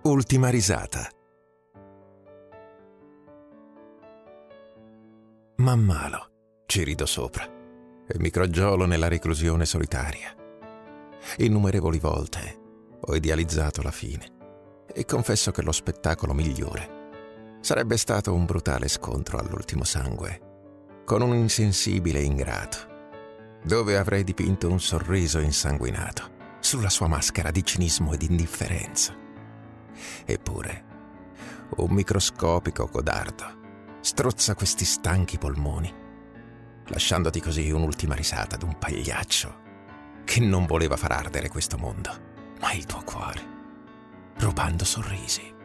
Ultima risata. Man mano ci rido sopra e mi crogiolo nella reclusione solitaria. Innumerevoli volte ho idealizzato la fine e confesso che lo spettacolo migliore sarebbe stato un brutale scontro all'ultimo sangue con un insensibile ingrato, dove avrei dipinto un sorriso insanguinato sulla sua maschera di cinismo ed indifferenza. Eppure, un microscopico codardo strozza questi stanchi polmoni, lasciandoti così un'ultima risata d'un pagliaccio che non voleva far ardere questo mondo, ma il tuo cuore, rubando sorrisi.